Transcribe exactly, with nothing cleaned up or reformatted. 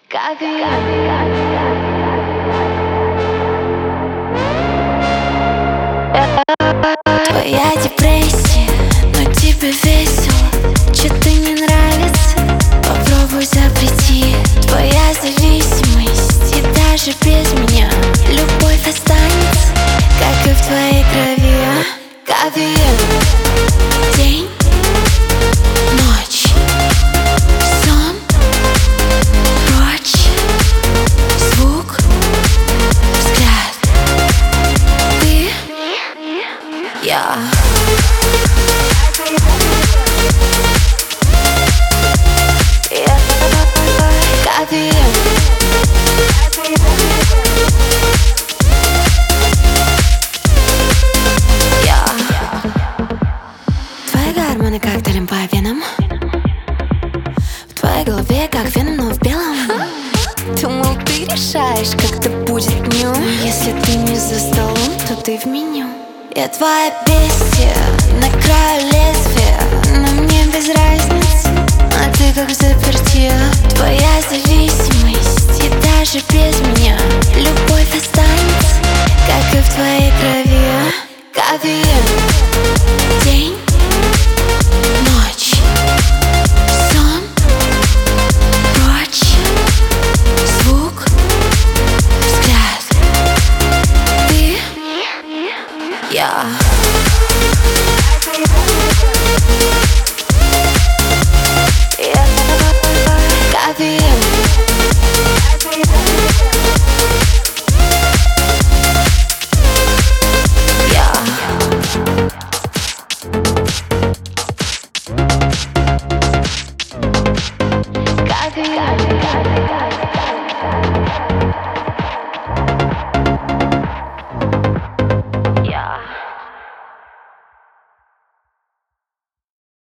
Твоя депрессия, но тебе весело. Чё-то не нравится, попробуй запрети. Твоя зависимость, и даже без меня любовь останется, как и в твоей крови. Кавиар. День, ночь, сон, прочь, звук, взгляд. Ты, я. Кавиар. Гормоны коктейлем по венам. В твоей голове как веном, но в белом. Думал, ты решаешь, как это будет днем. Если ты не за столом, то ты в меню. Я твоя бестия, на краю лезвия, но мне без разницы, а ты как заперти. Твоя зависимость, и даже без